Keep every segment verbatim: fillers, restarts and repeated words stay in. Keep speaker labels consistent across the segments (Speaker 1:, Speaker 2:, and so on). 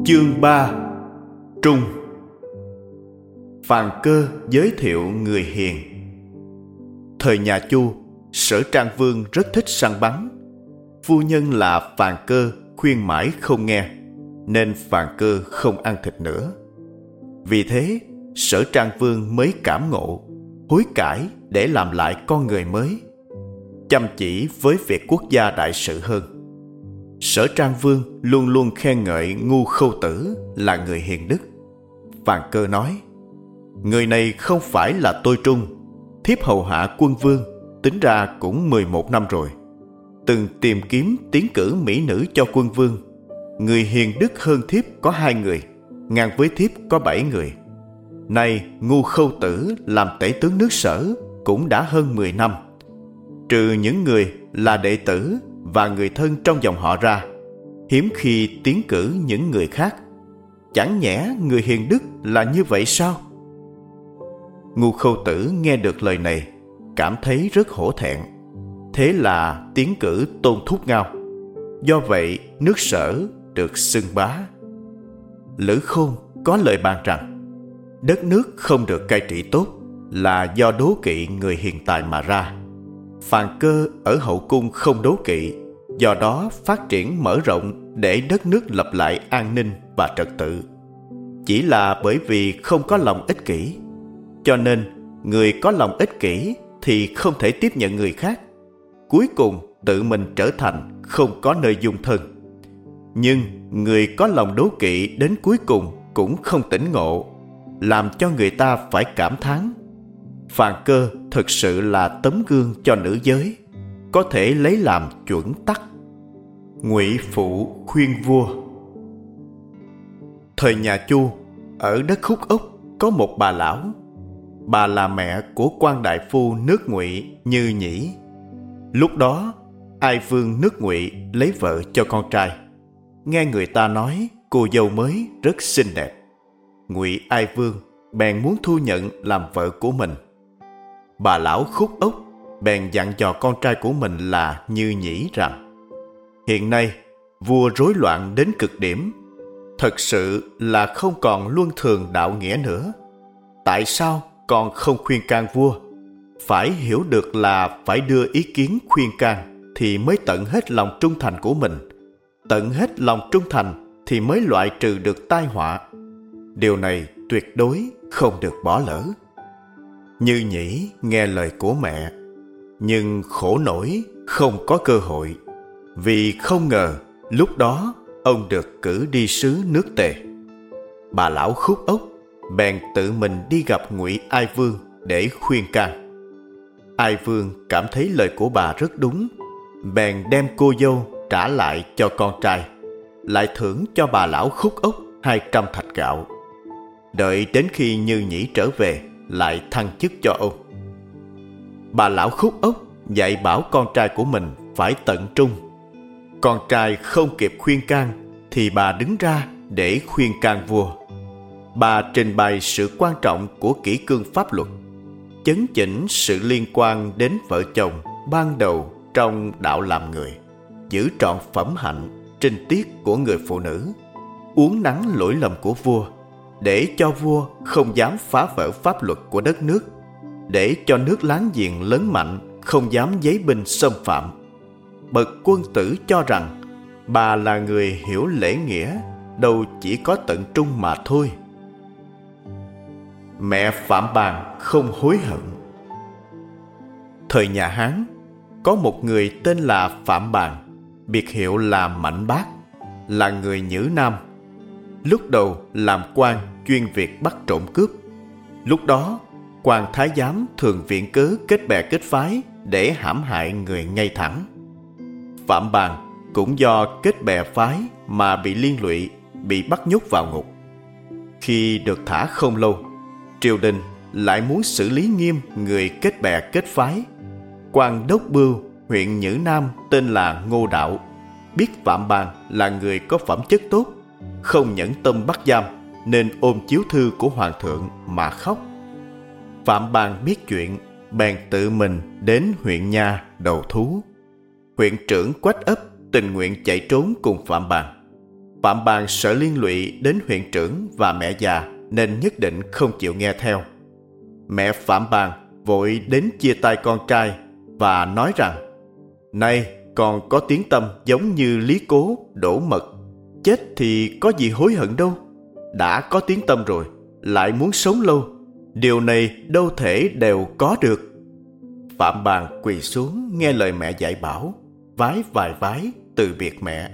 Speaker 1: Chương ba. Trung. Phàn Cơ giới thiệu người hiền. Thời nhà Chu, Sở Trang Vương rất thích săn bắn. Phu nhân là Phàn Cơ khuyên mãi không nghe, nên Phàn Cơ không ăn thịt nữa. Vì thế, Sở Trang Vương mới cảm ngộ, hối cải để làm lại con người mới, chăm chỉ với việc quốc gia đại sự hơn. Sở Trang Vương luôn luôn khen ngợi Ngu Khâu Tử là người hiền đức. Phàn Cơ nói: người này không phải là tôi Trung, thiếp hầu hạ quân vương, tính ra cũng mười một năm rồi, từng tìm kiếm tiến cử mỹ nữ cho quân vương. Người hiền đức hơn thiếp có hai người, ngang với thiếp có bảy người. Nay Ngu Khâu Tử làm tể tướng nước Sở cũng đã hơn mười năm. Trừ những người là đệ tử và người thân trong dòng họ ra, hiếm khi tiến cử những người khác. Chẳng nhẽ người hiền đức là như vậy sao? Ngu Khâu Tử nghe được lời này, cảm thấy rất hổ thẹn. Thế là tiến cử Tôn Thúc Ngao. Do vậy nước Sở được xưng bá. Lữ Khôn có lời bàn rằng đất nước không được cai trị tốt là do đố kỵ người hiền tài mà ra. Phàn Cơ ở hậu cung không đố kỵ, do đó phát triển mở rộng để đất nước lập lại an ninh và trật tự. Chỉ là bởi vì không có lòng ích kỷ, cho nên người có lòng ích kỷ thì không thể tiếp nhận người khác, cuối cùng tự mình trở thành không có nơi dung thân. Nhưng người có lòng đố kỵ đến cuối cùng cũng không tỉnh ngộ, làm cho người ta phải cảm thán. Phàn Cơ thực sự là tấm gương cho nữ giới, có thể lấy làm chuẩn tắc. Ngụy Phụ khuyên vua. Thời nhà Chu, ở đất Khúc Ốc có một bà lão. Bà là mẹ của quan đại phu nước Ngụy Như Nhĩ. Lúc đó Ai Vương nước Ngụy lấy vợ cho con trai. Nghe người ta nói cô dâu mới rất xinh đẹp, Ngụy Ai Vương bèn muốn thu nhận làm vợ của mình. Bà lão Khúc Ốc bèn dặn dò con trai của mình là Như Nhĩ rằng: hiện nay vua rối loạn đến cực điểm, thật sự là không còn luân thường đạo nghĩa nữa. Tại sao còn không khuyên can vua? Phải hiểu được là phải đưa ý kiến khuyên can thì mới tận hết lòng trung thành của mình. Tận hết lòng trung thành thì mới loại trừ được tai họa. Điều này tuyệt đối không được bỏ lỡ. Như Nhĩ nghe lời của mẹ, nhưng khổ nổi không có cơ hội, vì không ngờ lúc đó ông được cử đi sứ nước Tề. Bà lão Khúc Ốc bèn tự mình đi gặp Ngụy Ai Vương để khuyên can. Ai Vương cảm thấy lời của bà rất đúng, bèn đem cô dâu trả lại cho con trai, lại thưởng cho bà lão Khúc Ốc hai trăm thạch gạo. Đợi đến khi Như Nhĩ trở về, lại thăng chức cho ông. Bà lão Khúc Ốc dạy bảo con trai của mình phải tận trung. Con trai không kịp khuyên can thì bà đứng ra để khuyên can vua. Bà trình bày sự quan trọng của kỷ cương pháp luật, chấn chỉnh sự liên quan đến vợ chồng ban đầu trong đạo làm người, giữ trọn phẩm hạnh trinh tiết của người phụ nữ, uốn nắn lỗi lầm của vua, để cho vua không dám phá vỡ pháp luật của đất nước, để cho nước láng giềng lớn mạnh không dám giấy binh xâm phạm. Bậc quân tử cho rằng bà là người hiểu lễ nghĩa, đâu chỉ có tận trung mà thôi. Mẹ Phạm Bàn không hối hận. Thời nhà Hán, có một người tên là Phạm Bàn, biệt hiệu là Mạnh Bác, là người Nhữ Nam. Lúc đầu làm quan chuyên việc bắt trộm cướp. Lúc đó quan thái giám thường viện cớ kết bè kết phái để hãm hại người ngay thẳng. Phạm Bàn cũng do kết bè phái mà bị liên lụy, bị bắt nhốt vào ngục. Khi được thả không lâu, triều đình lại muốn xử lý nghiêm người kết bè kết phái. Quan đốc bưu huyện Nhữ Nam tên là Ngô Đạo biết Phạm Bàn là người có phẩm chất tốt, không nhẫn tâm bắt giam, nên ôm chiếu thư của hoàng thượng mà khóc. Phạm Bàn biết chuyện, bèn tự mình đến huyện Nha đầu thú. Huyện trưởng Quách Ấp tình nguyện chạy trốn cùng Phạm Bàn. Phạm Bàng sợ liên lụy đến huyện trưởng và mẹ già nên nhất định không chịu nghe theo. Mẹ Phạm Bàng vội đến chia tay con trai và nói rằng: "Này, con có tiếng tăm giống như Lý Cố, Đỗ Mật. Chết thì có gì hối hận đâu. Đã có tiếng tăm rồi, lại muốn sống lâu. Điều này đâu thể đều có được." Phạm Bàng quỳ xuống nghe lời mẹ dạy bảo, vái vài vái từ biệt mẹ.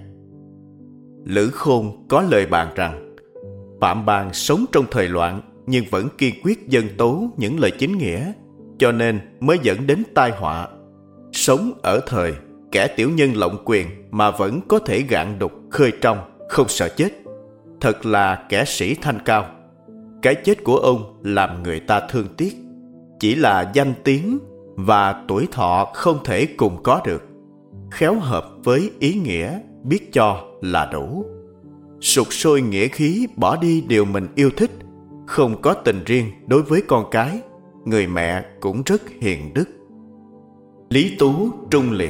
Speaker 1: Lữ Khôn có lời bàn rằng Phạm Bàng sống trong thời loạn nhưng vẫn kiên quyết dân tấu những lời chính nghĩa, cho nên mới dẫn đến tai họa. Sống ở thời kẻ tiểu nhân lộng quyền mà vẫn có thể gạn đục khơi trong, không sợ chết, thật là kẻ sĩ thanh cao. Cái chết của ông làm người ta thương tiếc. Chỉ là danh tiếng và tuổi thọ không thể cùng có được. Khéo hợp với ý nghĩa, biết cho là đủ. Sục sôi nghĩa khí bỏ đi điều mình yêu thích, không có tình riêng đối với con cái. Người mẹ cũng rất hiền đức. Lý Tú trung liệt.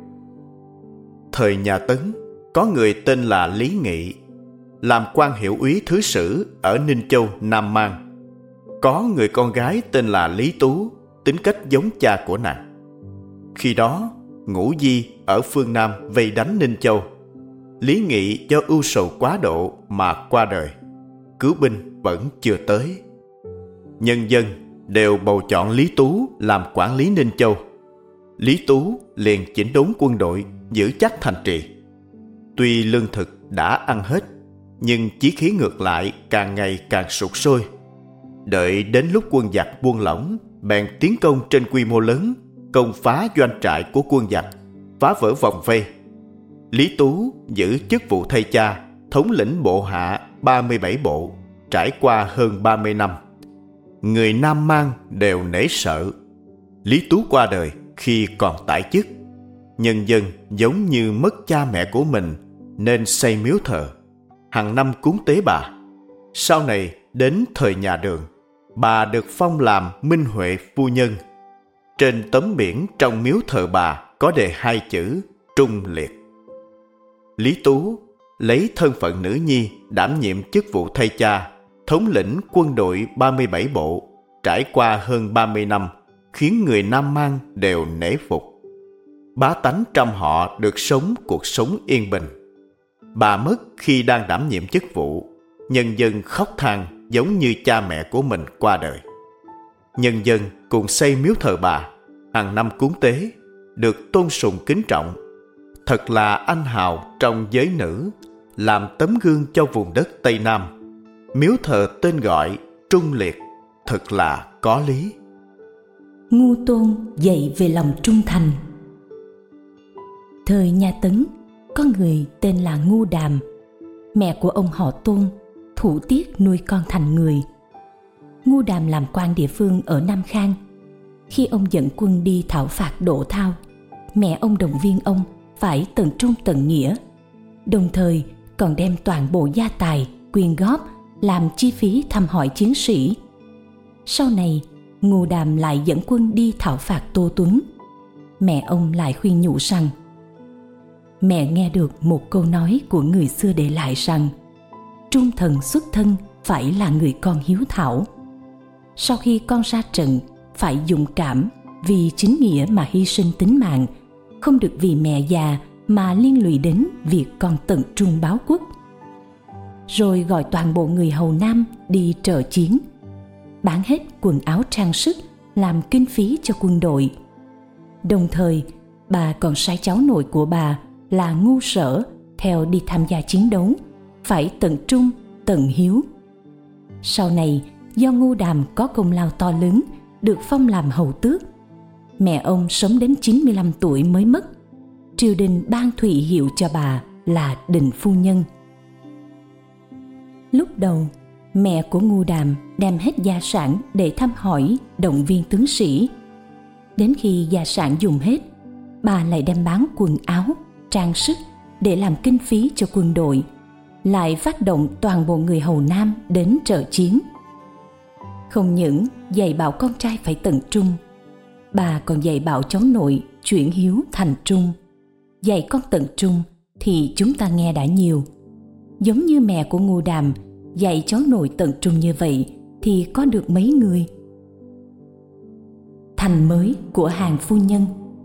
Speaker 1: Thời nhà Tấn, có người tên là Lý Nghị, làm quan hiệu úy thứ sử ở Ninh Châu, Nam Mang. Có người con gái tên là Lý Tú, tính cách giống cha của nàng. Khi đó, Ngũ Di ở phương Nam vây đánh Ninh Châu. Lý Nghị do ưu sầu quá độ mà qua đời. Cứu binh vẫn chưa tới. Nhân dân đều bầu chọn Lý Tú làm quản lý Ninh Châu. Lý Tú liền chỉnh đốn quân đội, giữ chắc thành trì. Tuy lương thực đã ăn hết, nhưng chí khí ngược lại càng ngày càng sụt sôi. Đợi đến lúc quân giặc buông lỏng, bèn tiến công trên quy mô lớn, công phá doanh trại của quân giặc, phá vỡ vòng vây. Lý Tú giữ chức vụ thay cha, thống lĩnh bộ hạ ba mươi bảy bộ, trải qua hơn ba mươi năm. Người Nam Mang đều nể sợ. Lý Tú qua đời khi còn tại chức. Nhân dân giống như mất cha mẹ của mình nên xây miếu thờ, hàng năm cúng tế bà. Sau này đến thời nhà Đường, bà được phong làm Minh Huệ phu nhân. Trên tấm biển trong miếu thờ bà có đề hai chữ Trung Liệt. Lý Tú lấy thân phận nữ nhi đảm nhiệm chức vụ thay cha, thống lĩnh quân đội ba mươi bảy bộ, trải qua hơn ba mươi năm, khiến người Nam Mang đều nể phục. Bá tánh trăm họ được sống cuộc sống yên bình. Bà mất khi đang đảm nhiệm chức vụ, nhân dân khóc than giống như cha mẹ của mình qua đời. Nhân dân cùng xây miếu thờ bà, hàng năm cúng tế, được tôn sùng kính trọng. Thật là anh hào trong giới nữ, làm tấm gương cho vùng đất Tây Nam. Miếu thờ tên gọi Trung Liệt, thật là có lý.
Speaker 2: Ngu Tôn dạy về lòng trung thành. Thời nhà Tấn, có người tên là Ngu Đàm. Mẹ của ông họ Tôn, thủ tiết nuôi con thành người. Ngu Đàm làm quan địa phương ở Nam Khang. Khi ông dẫn quân đi thảo phạt Đỗ Thao, mẹ ông động viên ông phải tận trung tận nghĩa, đồng thời còn đem toàn bộ gia tài, quyên góp làm chi phí thăm hỏi chiến sĩ. Sau này, Ngu Đàm lại dẫn quân đi thảo phạt Tô Tuấn. Mẹ ông lại khuyên nhủ rằng: mẹ nghe được một câu nói của người xưa để lại rằng trung thần xuất thân phải là người con hiếu thảo. Sau khi con ra trận, phải dũng cảm vì chính nghĩa mà hy sinh tính mạng, không được vì mẹ già mà liên lụy đến việc con tận trung báo quốc. Rồi gọi toàn bộ người hầu Nam đi trợ chiến, bán hết quần áo trang sức làm kinh phí cho quân đội. Đồng thời, bà còn sai cháu nội của bà là Ngu Sở theo đi tham gia chiến đấu, phải tận trung, tận hiếu. Sau này, do Ngu Đàm có công lao to lớn, được phong làm hầu tước. Mẹ ông sống đến chín mươi lăm tuổi mới mất. Triều đình ban thụy hiệu cho bà là Định phu nhân. Lúc đầu, mẹ của Ngu Đàm đem hết gia sản để thăm hỏi, động viên tướng sĩ. Đến khi gia sản dùng hết, bà lại đem bán quần áo, trang sức để làm kinh phí cho quân đội, lại phát động toàn bộ người hầu Nam đến trợ chiến. Không những dạy bảo con trai phải tận trung, bà còn dạy bảo cháu nội chuyển hiếu thành trung. Dạy con tận trung thì chúng ta nghe đã nhiều, giống như mẹ của Ngô Đàm dạy cháu nội tận trung như vậy thì có được mấy người. Thành mới của hàng phu nhân.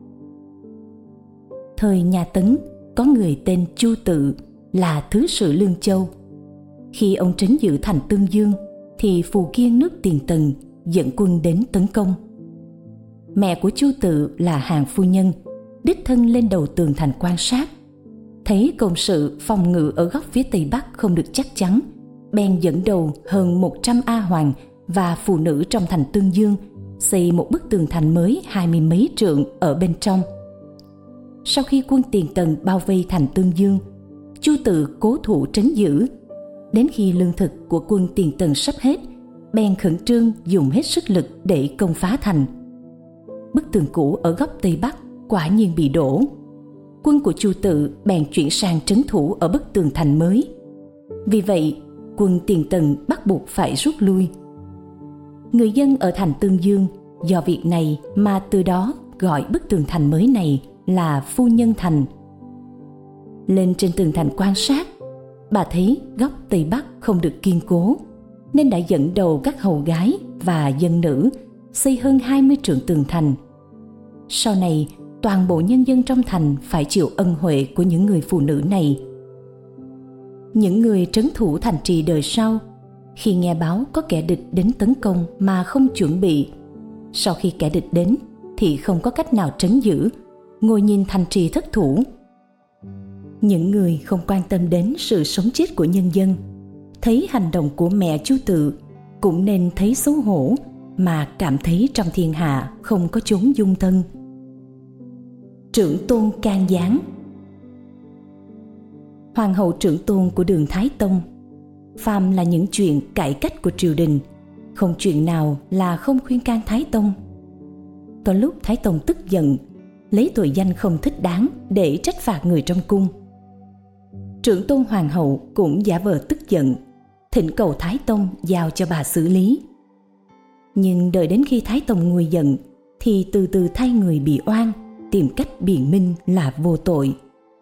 Speaker 2: Thời nhà Tấn có người tên Chu Tự là thứ sử Lương Châu. Khi ông trấn giữ thành Tương Dương thì Phù Kiên nước Tiền Tần dẫn quân đến tấn công. Mẹ của Chu Tự là hàng phu nhân đích thân lên đầu tường thành quan sát, thấy công sự phòng ngự ở góc phía tây bắc không được chắc chắn, bèn dẫn đầu hơn một trăm A Hoàng và phụ nữ trong thành Tương Dương xây một bức tường thành mới hai mươi mấy trượng ở bên trong. Sau khi quân Tiền Tần bao vây thành Tương Dương, Chu Tự cố thủ trấn giữ. Đến khi lương thực của quân Tiền Tần sắp hết, bèn khẩn trương dùng hết sức lực để công phá thành. Bức tường cũ ở góc tây bắc quả nhiên bị đổ. Quân của Chu Tự bèn chuyển sang trấn thủ ở bức tường thành mới. Vì vậy, quân Tiền Tần bắt buộc phải rút lui. Người dân ở thành Tương Dương do việc này mà từ đó gọi bức tường thành mới này là Phu Nhân Thành. Lên trên tường thành quan sát, bà thấy góc tây bắc không được kiên cố, nên đã dẫn đầu các hầu gái và dân nữ xây hơn hai mươi trượng tường thành. Sau này, toàn bộ nhân dân trong thành phải chịu ân huệ của những người phụ nữ này. Những người trấn thủ thành trì đời sau, khi nghe báo có kẻ địch đến tấn công mà không chuẩn bị, sau khi kẻ địch đến thì không có cách nào trấn giữ, ngồi nhìn thành trì thất thủ. Những người không quan tâm đến sự sống chết của nhân dân, thấy hành động của mẹ Chu Tự cũng nên thấy xấu hổ mà cảm thấy trong thiên hạ không có chốn dung thân. Trưởng tôn can gián. Hoàng hậu trưởng tôn của Đường Thái Tông, phàm là những chuyện cải cách của triều đình, không chuyện nào là không khuyên can Thái Tông. Có lúc Thái Tông tức giận, lấy tội danh không thích đáng để trách phạt người trong cung. Trưởng tôn hoàng hậu cũng giả vờ tức giận, thỉnh cầu Thái Tông giao cho bà xử lý. Nhưng đợi đến khi Thái Tông nguôi giận thì từ từ thay người bị oan, tìm cách biện minh là vô tội.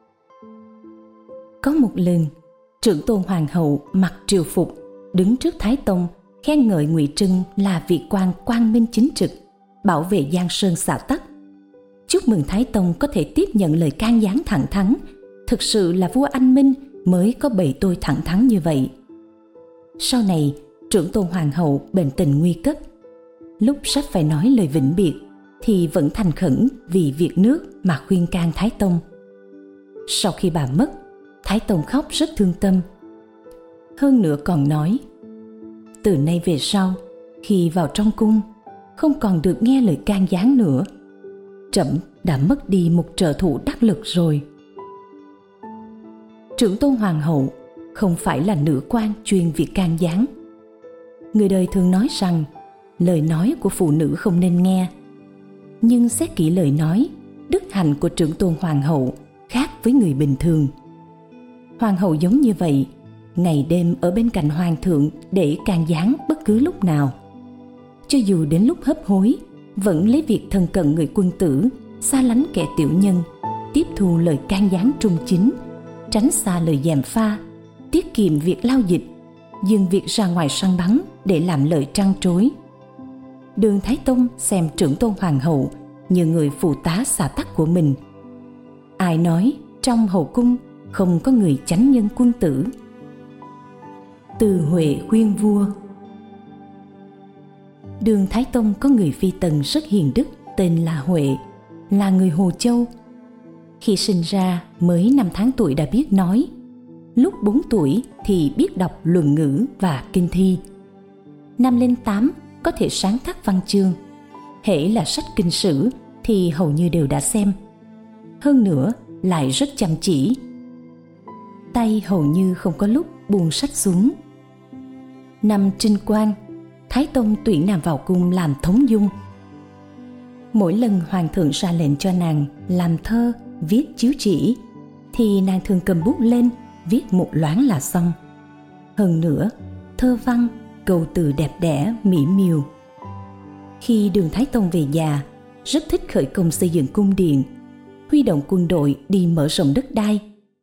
Speaker 2: Có một lần, trưởng tôn hoàng hậu mặc triều phục đứng trước Thái Tông khen ngợi Ngụy Trưng là vị quan quang minh chính trực, bảo vệ Giang Sơn xã tắc. Chúc mừng Thái Tông có thể tiếp nhận lời can gián thẳng thắn. Thực sự là vua anh minh mới có bày tôi thẳng thắn như vậy. Sau này, trưởng tôn hoàng hậu bệnh tình nguy cấp. Lúc sắp phải nói lời vĩnh biệt thì vẫn thành khẩn vì việc nước mà khuyên can Thái Tông. Sau khi bà mất, Thái Tông khóc rất thương tâm. Hơn nữa còn nói, từ nay về sau, khi vào trong cung, không còn được nghe lời can gián nữa. Trẫm đã mất đi một trợ thủ đắc lực rồi. Trưởng tôn hoàng hậu không phải là nữ quan chuyên việc can gián. Người đời thường nói rằng lời nói của phụ nữ không nên nghe. Nhưng xét kỹ lời nói, đức hạnh của trưởng tôn hoàng hậu khác với người bình thường. Hoàng hậu giống như vậy, ngày đêm ở bên cạnh hoàng thượng để can gián bất cứ lúc nào. Cho dù đến lúc hấp hối, vẫn lấy việc thân cận người quân tử, xa lánh kẻ tiểu nhân, tiếp thu lời can gián trung chính, tránh xa lời gièm pha, tiết kiệm việc lao dịch, dừng việc ra ngoài săn bắn để làm lợi trăn trối. Đường Thái Tông xem trưởng tôn hoàng hậu như người phụ tá xã tắc của mình. Ai nói trong hậu cung không có người chánh nhân quân tử? Từ Huệ khuyên vua. Đường Thái Tông có người phi tần rất hiền đức tên là Huệ, là người Hồ Châu. Khi sinh ra mới năm tháng tuổi đã biết nói, lúc bốn tuổi thì biết đọc luận ngữ và kinh thi. Năm lên tám có thể sáng tác văn chương, hễ là sách kinh sử thì hầu như đều đã xem. Hơn nữa lại rất chăm chỉ, tay hầu như không có lúc buông sách xuống. Năm trinh quan, Thái Tông tuyển nàng vào cung làm thống dung. Mỗi lần hoàng thượng ra lệnh cho nàng làm thơ, viết chiếu chỉ, thì nàng thường cầm bút lên viết một loáng là xong. Hơn nữa, thơ văn, câu từ đẹp đẽ, mỹ miều. Khi Đường Thái Tông về già, rất thích khởi công xây dựng cung điện, huy động quân đội đi mở rộng đất đai,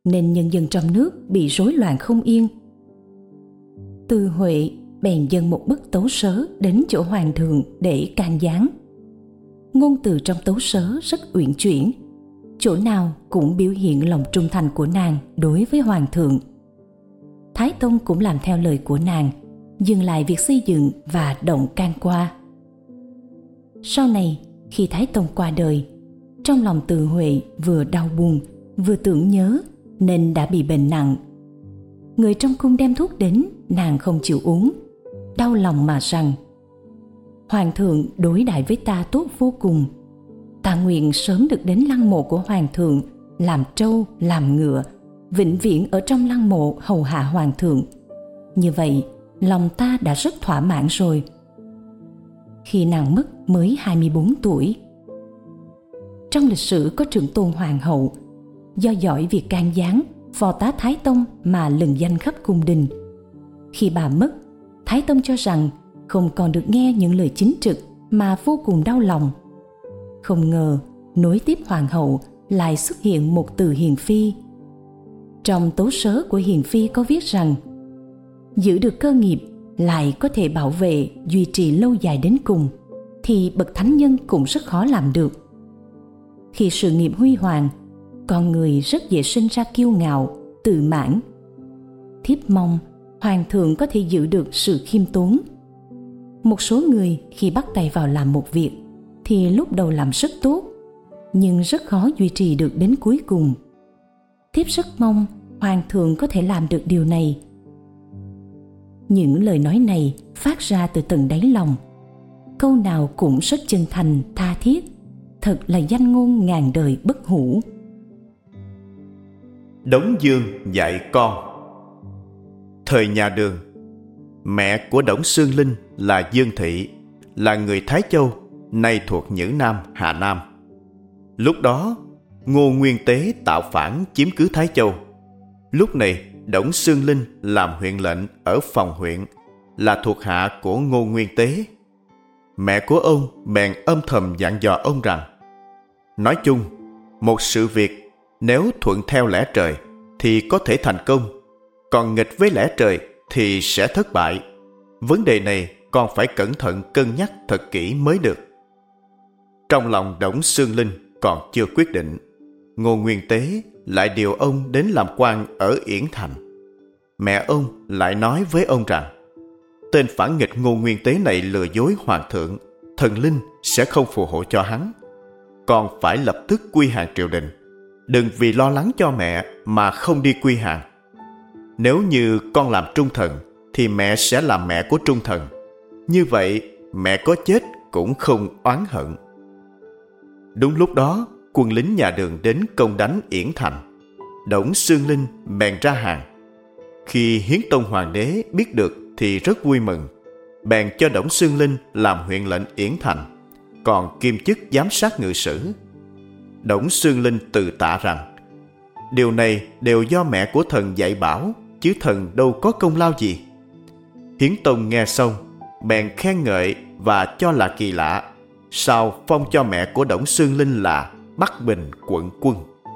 Speaker 2: nên nhân dân trong nước bị rối loạn không yên. Từ Huệ bèn dâng một bức tấu sớ đến chỗ hoàng thượng để can gián. Ngôn từ trong tấu sớ rất uyển chuyển, chỗ nào cũng biểu hiện lòng trung thành của nàng đối với hoàng thượng. Thái Tông cũng làm theo lời của nàng, dừng lại việc xây dựng và động can qua. Sau này, khi Thái Tông qua đời, trong lòng Từ Huệ vừa đau buồn vừa tưởng nhớ nên đã bị bệnh nặng. Người trong cung đem thuốc đến, nàng không chịu uống, đau lòng mà rằng: Hoàng thượng đối đãi với ta tốt vô cùng, ta nguyện sớm được đến lăng mộ của hoàng thượng, làm trâu làm ngựa, vĩnh viễn ở trong lăng mộ hầu hạ hoàng thượng. Như vậy lòng ta đã rất thỏa mãn rồi. Khi nàng mất mới hai mươi bốn tuổi. Trong lịch sử có trưởng tôn hoàng hậu, do giỏi việc can gián, phò tá Thái Tông mà lừng danh khắp cung đình. Khi bà mất, Thái Tông cho rằng không còn được nghe những lời chính trực mà vô cùng đau lòng. Không ngờ nối tiếp hoàng hậu lại xuất hiện một Từ Hiền Phi. Trong tấu sớ của Hiền Phi có viết rằng: giữ được cơ nghiệp lại có thể bảo vệ duy trì lâu dài đến cùng thì bậc thánh nhân cũng rất khó làm được. Khi sự nghiệp huy hoàng, con người rất dễ sinh ra kiêu ngạo, tự mãn. Thiếp mong hoàng thượng có thể giữ được sự khiêm tốn. Một số người khi bắt tay vào làm một việc thì lúc đầu làm rất tốt, nhưng rất khó duy trì được đến cuối cùng. Thiếp rất mong hoàng thượng có thể làm được điều này. Những lời nói này phát ra từ tận đáy lòng, câu nào cũng rất chân thành, tha thiết, thật là danh ngôn ngàn đời bất hủ.
Speaker 1: Đống Dương dạy con. Thời nhà Đường, mẹ của Đổng Xương Linh là Dương Thị, là người Thái Châu, nay thuộc Nhữ Nam, Hà Nam. Lúc đó, Ngô Nguyên Tế tạo phản chiếm cứ Thái Châu. Lúc này, Đổng Xương Linh làm huyện lệnh ở Phòng huyện, là thuộc hạ của Ngô Nguyên Tế. Mẹ của ông bèn âm thầm dặn dò ông rằng: nói chung, một sự việc nếu thuận theo lẽ trời thì có thể thành công, còn nghịch với lẽ trời thì sẽ thất bại. Vấn đề này con phải cẩn thận cân nhắc thật kỹ mới được. Trong lòng Đổng Xương Linh còn chưa quyết định, Ngô Nguyên Tế lại điều ông đến làm quan ở Yển Thành. Mẹ ông lại nói với ông rằng: tên phản nghịch Ngô Nguyên Tế này lừa dối hoàng thượng, thần linh sẽ không phù hộ cho hắn. Con phải lập tức quy hàng triều đình, đừng vì lo lắng cho mẹ mà không đi quy hàng. Nếu như con làm trung thần thì mẹ sẽ làm mẹ của trung thần, như vậy mẹ có chết cũng không oán hận. Đúng lúc đó, quân lính nhà Đường đến công đánh Yển Thành. Đổng Xương Linh bèn ra hàng. Khi Hiến Tông Hoàng đế biết được thì rất vui mừng, bèn cho Đổng Xương Linh làm huyện lệnh Yển Thành, còn kiêm chức giám sát ngự sử. Đổng Xương Linh từ tạ rằng: điều này đều do mẹ của thần dạy bảo, chứ thần đâu có công lao gì. Hiến Tông nghe xong bèn khen ngợi và cho là kỳ lạ, sao phong cho mẹ của Đổng Xương Linh là Bắc Bình quận quân.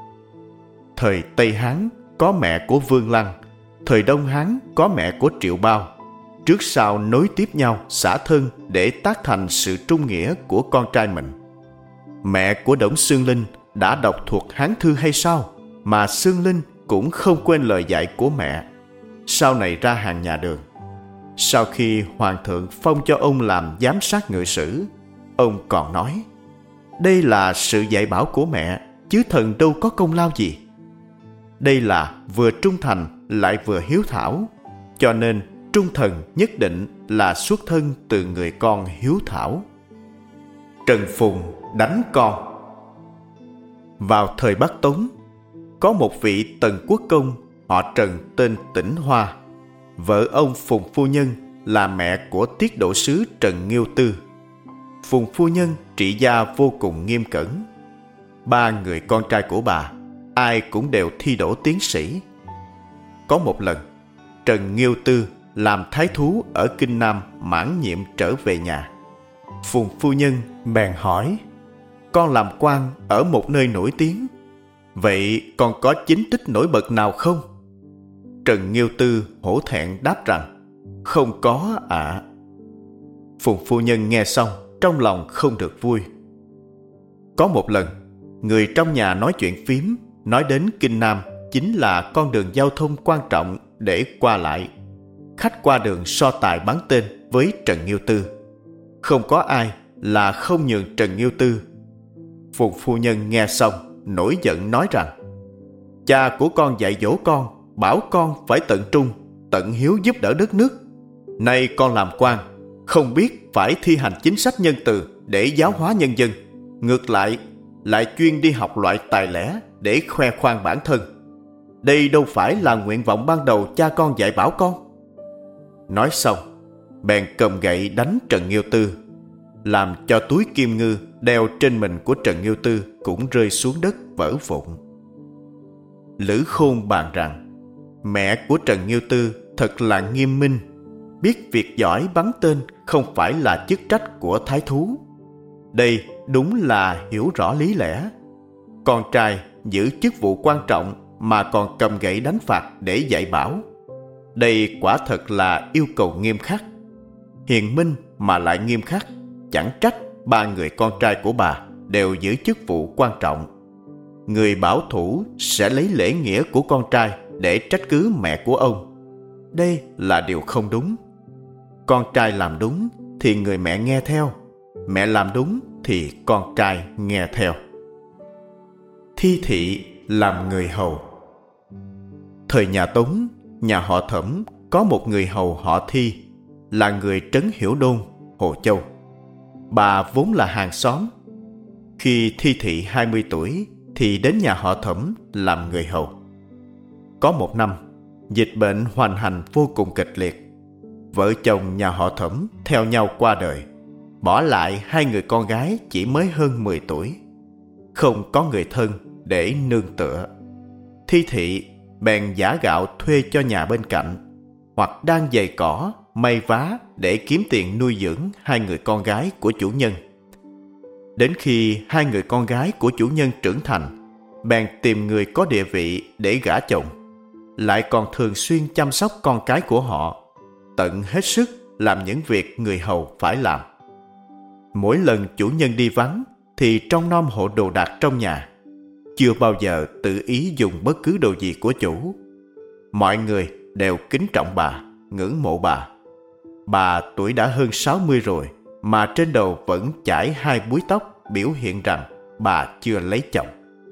Speaker 1: Thời Tây Hán có mẹ của Vương Lăng, thời Đông Hán có mẹ của Triệu Bao, trước sau nối tiếp nhau xả thân để tác thành sự trung nghĩa của con trai mình. Mẹ của Đổng Xương Linh đã đọc thuộc Hán thư hay sao mà Xương Linh cũng không quên lời dạy của mẹ. Sau này ra hàng nhà Đường. Sau khi hoàng thượng phong cho ông làm giám sát ngự sử, ông còn nói: đây là sự dạy bảo của mẹ, chứ thần đâu có công lao gì. Đây là vừa trung thành lại vừa hiếu thảo, cho nên trung thần nhất định là xuất thân từ người con hiếu thảo. Trần Phùng đánh con. Vào thời Bắc Tống, có một vị tần quốc công họ Trần tên Tĩnh Hoa. Vợ ông Phùng phu nhân là mẹ của tiết độ sứ Trần Nghiêu Tư. Phùng phu nhân trị gia vô cùng nghiêm cẩn. Ba người con trai của bà ai cũng đều thi đỗ tiến sĩ. Có một lần, Trần Nghiêu Tư làm thái thú ở Kinh Nam mãn nhiệm trở về nhà. Phùng phu nhân bèn hỏi: con làm quan ở một nơi nổi tiếng, Vậy còn có chính tích nổi bật nào không? Trần Nghiêu Tư hổ thẹn đáp rằng: Không có ạ. À. Phùng phu nhân nghe xong, trong lòng không được vui. Có một lần, người trong nhà nói chuyện phím, nói đến Kinh Nam chính là con đường giao thông quan trọng để qua lại. Khách qua đường so tài bắn tên với Trần Nghiêu Tư. Không có ai là không nhường Trần Nghiêu Tư. Phùng phu nhân nghe xong, nổi giận nói rằng: Cha của con dạy dỗ con, bảo con phải tận trung, tận hiếu giúp đỡ đất nước. Nay con làm quan, không biết phải thi hành chính sách nhân từ để giáo hóa nhân dân, ngược lại lại chuyên đi học loại tài lẻ để khoe khoang bản thân. Đây đâu phải là nguyện vọng ban đầu cha con dạy bảo con. Nói xong, bèn cầm gậy đánh Trần Nghiêu Tư, làm cho túi kim ngư đeo trên mình của Trần Nghiêu Tư cũng rơi xuống đất vỡ vụn. Lữ Khôn bàn rằng mẹ của Trần Nghiêu Tư thật là nghiêm minh, biết việc giỏi bắn tên không phải là chức trách của thái thú. Đây đúng là hiểu rõ lý lẽ. Con trai giữ chức vụ quan trọng mà còn cầm gậy đánh phạt để dạy bảo. Đây quả thật là yêu cầu nghiêm khắc. Hiền minh mà lại nghiêm khắc, chẳng trách ba người con trai của bà đều giữ chức vụ quan trọng. Người bảo thủ sẽ lấy lễ nghĩa của con trai để trách cứ mẹ của ông. Đây là điều không đúng. Con trai làm đúng thì người mẹ nghe theo, mẹ làm đúng thì con trai nghe theo. Thi thị làm người hầu. Thời nhà Tống, nhà họ Thẩm có một người hầu họ Thi, là người trấn Hiểu Đôn, Hồ Châu. Bà vốn là hàng xóm. Khi Thi thị hai mươi tuổi thì đến nhà họ Thẩm làm người hầu. Có một năm, dịch bệnh hoành hành vô cùng kịch liệt. Vợ chồng nhà họ Thẩm theo nhau qua đời, bỏ lại hai người con gái chỉ mới hơn mười tuổi. Không có người thân để nương tựa, Thi thị bèn giã gạo thuê cho nhà bên cạnh, hoặc đang giày cỏ, may vá để kiếm tiền nuôi dưỡng hai người con gái của chủ nhân. Đến khi hai người con gái của chủ nhân trưởng thành, bèn tìm người có địa vị để gả chồng, lại còn thường xuyên chăm sóc con cái của họ, tận hết sức làm những việc người hầu phải làm. Mỗi lần chủ nhân đi vắng thì trông nom hộ đồ đạc trong nhà, chưa bao giờ tự ý dùng bất cứ đồ gì của chủ. Mọi người đều kính trọng bà, ngưỡng mộ bà. Bà tuổi đã hơn sáu mươi rồi mà trên đầu vẫn chải hai búi tóc, biểu hiện rằng bà chưa lấy chồng.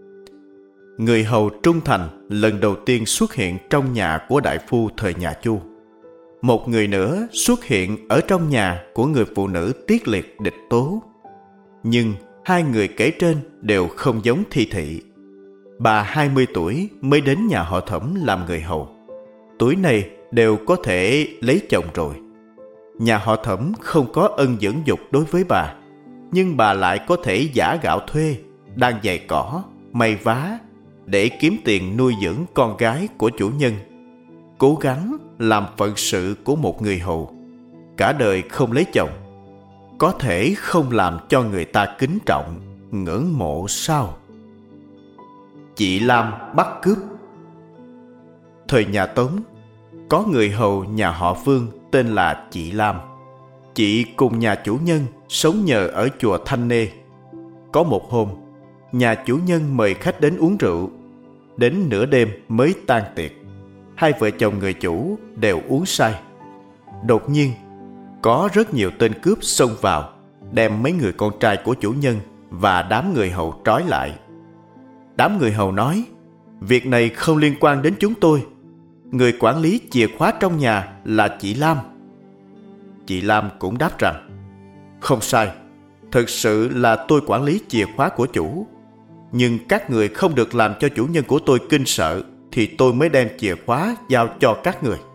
Speaker 1: Người hầu trung thành lần đầu tiên xuất hiện trong nhà của đại phu thời nhà Chu. Một người nữa xuất hiện ở trong nhà của người phụ nữ Tiết Liệt Địch Tố. Nhưng hai người kể trên đều không giống Thi thị. Bà hai mươi tuổi mới đến nhà họ Thẩm làm người hầu. Tuổi này đều có thể lấy chồng rồi. Nhà họ Thẩm không có ân dưỡng dục đối với bà, nhưng bà lại có thể giã gạo thuê, đang giày cỏ, may vá để kiếm tiền nuôi dưỡng con gái của chủ nhân, cố gắng làm phận sự của một người hầu, cả đời không lấy chồng. Có thể không làm cho người ta kính trọng, ngưỡng mộ sao? Chị Lam bắt cướp. Thời nhà Tống, có người hầu nhà họ Vương tên là chị Lam. Chị cùng nhà chủ nhân sống nhờ ở chùa Thanh Nê. Có một hôm, nhà chủ nhân mời khách đến uống rượu. Đến nửa đêm mới tan tiệc. Hai vợ chồng người chủ đều uống say. Đột nhiên, có rất nhiều tên cướp xông vào, đem mấy người con trai của chủ nhân và đám người hầu trói lại. Đám người hầu nói: việc này không liên quan đến chúng tôi. Người quản lý chìa khóa trong nhà là chị Lam. Chị Lam cũng đáp rằng: không sai, thực sự là tôi quản lý chìa khóa của chủ. Nhưng các người không được làm cho chủ nhân của tôi kinh sợ, thì tôi mới đem chìa khóa giao cho các người.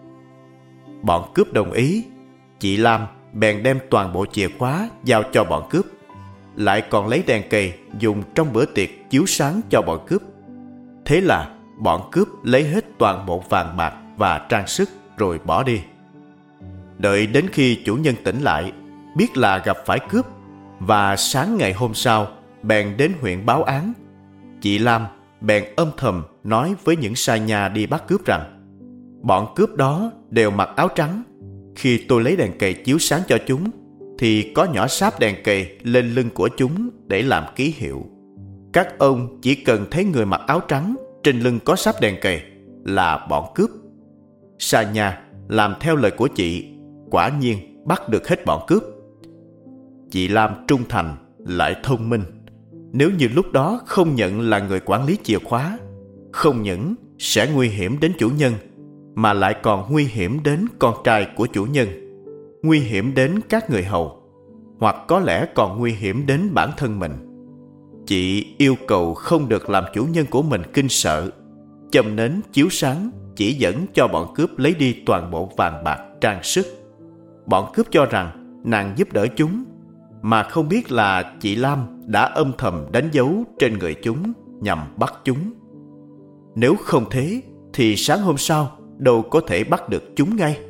Speaker 1: Bọn cướp đồng ý. Chị Lam bèn đem toàn bộ chìa khóa giao cho bọn cướp, lại còn lấy đèn cầy dùng trong bữa tiệc chiếu sáng cho bọn cướp. Thế là bọn cướp lấy hết toàn bộ vàng bạc và trang sức rồi bỏ đi. Đợi đến khi chủ nhân tỉnh lại, biết là gặp phải cướp, và sáng ngày hôm sau bèn đến huyện báo án. Chị Lam bèn âm thầm nói với những sai nha đi bắt cướp rằng: bọn cướp đó đều mặc áo trắng. Khi tôi lấy đèn cầy chiếu sáng cho chúng, thì có nhỏ sáp đèn cầy lên lưng của chúng để làm ký hiệu. Các ông chỉ cần thấy người mặc áo trắng trên lưng có sáp đèn cầy là bọn cướp. Sa nha làm theo lời của chị, quả nhiên bắt được hết bọn cướp. Chị Lam trung thành lại thông minh. Nếu như lúc đó không nhận là người quản lý chìa khóa, không những sẽ nguy hiểm đến chủ nhân, mà lại còn nguy hiểm đến con trai của chủ nhân, nguy hiểm đến các người hầu, hoặc có lẽ còn nguy hiểm đến bản thân mình. Chị yêu cầu không được làm chủ nhân của mình kinh sợ, châm nến chiếu sáng chỉ dẫn cho bọn cướp lấy đi toàn bộ vàng bạc trang sức. Bọn cướp cho rằng nàng giúp đỡ chúng, mà không biết là chị Lam đã âm thầm đánh dấu trên người chúng nhằm bắt chúng. Nếu không thế thì sáng hôm sau đâu có thể bắt được chúng ngay.